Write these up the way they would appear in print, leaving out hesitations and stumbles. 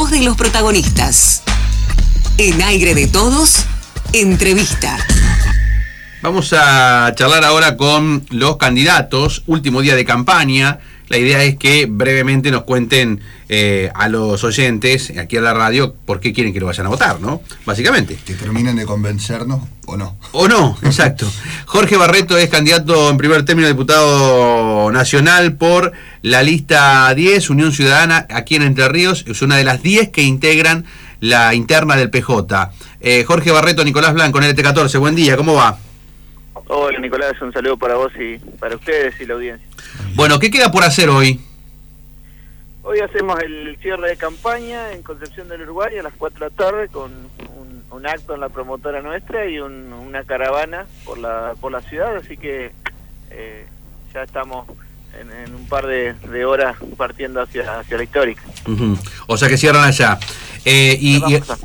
voz de los protagonistas. En Aire de Todos, entrevista. Vamos a charlar ahora con los candidatos, último día de campaña. La idea es que brevemente nos cuenten a los oyentes aquí a la radio por qué quieren que lo vayan a votar, ¿no? Básicamente. Que terminen de convencernos o no. O no, exacto. Jorge Barreto es candidato en primer término a diputado nacional por la lista 10, Unión Ciudadana, aquí en Entre Ríos. Es una de las 10 que integran la interna del PJ. Jorge Barreto, Nicolás Blanco, en LT14. Buen día, ¿cómo va? Hola Nicolás, un saludo para vos y para ustedes y la audiencia. Bueno, ¿qué queda por hacer hoy? Hoy hacemos el cierre de campaña en Concepción del Uruguay a las 4 de la tarde con un acto en la promotora nuestra y una caravana por la ciudad, así que ya estamos en un par de horas partiendo hacia la histórica. O sea que cierran allá. Y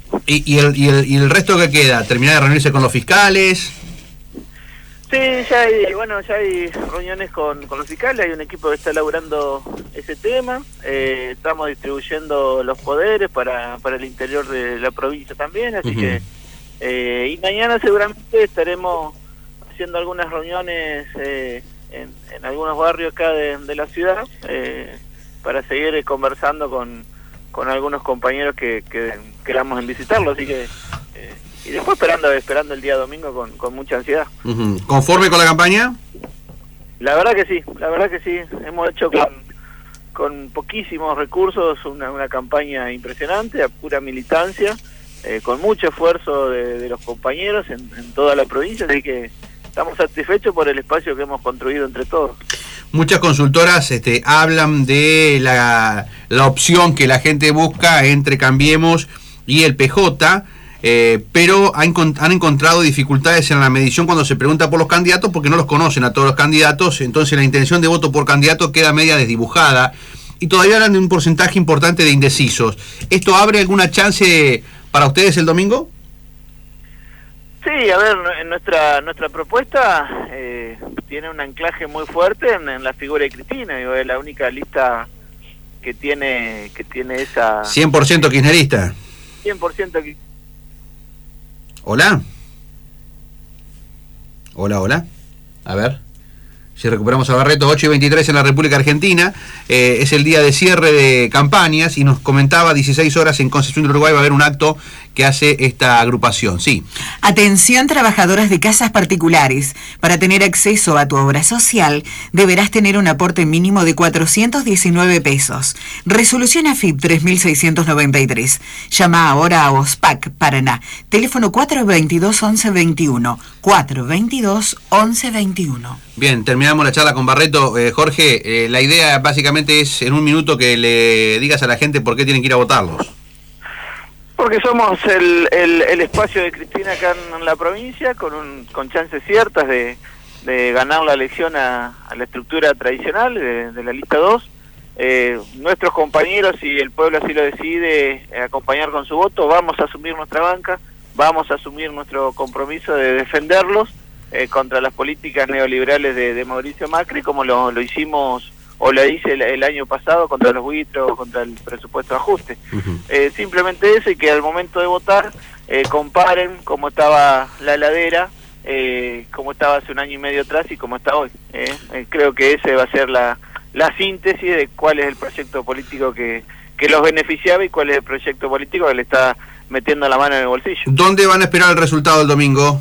el resto que queda, ¿terminar de reunirse con los fiscales? Sí, ya hay reuniones con los fiscales, hay un equipo que está elaborando ese tema, estamos distribuyendo los poderes para el interior de la provincia también, así que y mañana seguramente estaremos haciendo algunas reuniones en algunos barrios acá de la ciudad para seguir conversando con algunos compañeros que queramos en visitarlo, así que y después esperando el día domingo con mucha ansiedad. ¿Conforme con la campaña? La verdad que sí, hemos hecho con poquísimos recursos una campaña impresionante, a pura militancia, con mucho esfuerzo de los compañeros en toda la provincia, así que estamos satisfechos por el espacio que hemos construido entre todos. Muchas consultoras hablan de la opción que la gente busca entre Cambiemos y el PJ, pero han encontrado dificultades en la medición cuando se pregunta por los candidatos porque no los conocen a todos los candidatos, entonces la intención de voto por candidato queda media desdibujada y todavía hablan de un porcentaje importante de indecisos. ¿Esto abre alguna chance para ustedes el domingo? Sí, a ver, en nuestra propuesta tiene un anclaje muy fuerte en la figura de Cristina, digo, es la única lista que tiene esa... 100% kirchnerista. 100% Hola. Hola. A ver si recuperamos a Barreto. 8:23 en la República Argentina. Es el día de cierre de campañas y nos comentaba 16 horas en Concepción del Uruguay va a haber un acto que hace esta agrupación. Sí. Atención, trabajadoras de casas particulares. Para tener acceso a tu obra social, deberás tener un aporte mínimo de 419 pesos. Resolución AFIP 3693. Llama ahora a OSPAC Paraná. Teléfono 422-1121. 422-1121. Bien, terminamos la charla con Barreto. Jorge, la idea básicamente es en un minuto que le digas a la gente por qué tienen que ir a votarlos. Porque somos el espacio de Cristina acá en la provincia, con chances ciertas de ganar la elección a la estructura tradicional de la lista 2. Nuestros compañeros, si el pueblo así lo decide, acompañar con su voto, vamos a asumir nuestra banca, vamos a asumir nuestro compromiso de defenderlos contra las políticas neoliberales de Mauricio Macri, como lo hicimos o lo hice el año pasado contra los buitres, contra el presupuesto de ajuste. Simplemente eso, y que al momento de votar comparen cómo estaba la heladera, cómo estaba hace un año y medio atrás y cómo está hoy. Creo que ese va a ser la síntesis de cuál es el proyecto político que los beneficiaba y cuál es el proyecto político que le está metiendo la mano en el bolsillo. ¿Dónde van a esperar el resultado el domingo?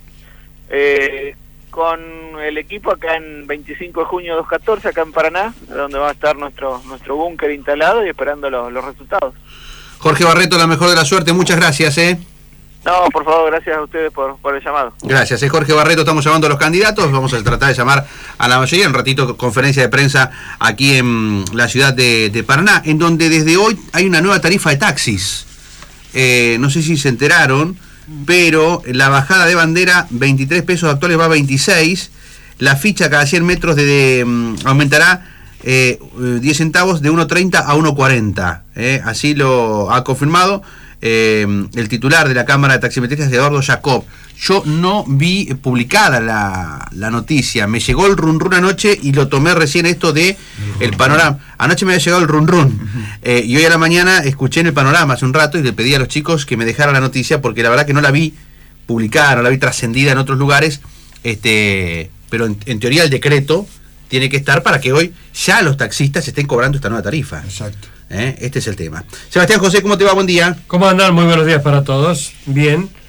Con el equipo acá en 25 de junio 214, acá en Paraná, donde va a estar nuestro búnker instalado y esperando los resultados. Jorge Barreto, la mejor de la suerte, muchas gracias. No, por favor, gracias a ustedes por el llamado. Gracias, Jorge Barreto, estamos llamando a los candidatos, vamos a tratar de llamar a la mayoría, un ratito conferencia de prensa aquí en la ciudad de Paraná, en donde desde hoy hay una nueva tarifa de taxis. No sé si se enteraron, pero la bajada de bandera, 23 pesos actuales, va a 26, la ficha cada 100 metros aumentará 10 centavos de 1.30 a 1.40, así lo ha confirmado el titular de la Cámara de Taximetristas, Eduardo Jacob. Yo no vi publicada la noticia, me llegó el run run anoche y lo tomé recién esto de el panorama. Anoche me había llegado el run run y hoy a la mañana escuché en el panorama hace un rato y le pedí a los chicos que me dejaran la noticia porque la verdad que no la vi publicada, no la vi trascendida en otros lugares, pero en teoría el decreto tiene que estar para que hoy ya los taxistas estén cobrando esta nueva tarifa. Exacto. Este es el tema. Sebastián José, ¿cómo te va? Buen día. ¿Cómo andan? Muy buenos días para todos. Bien.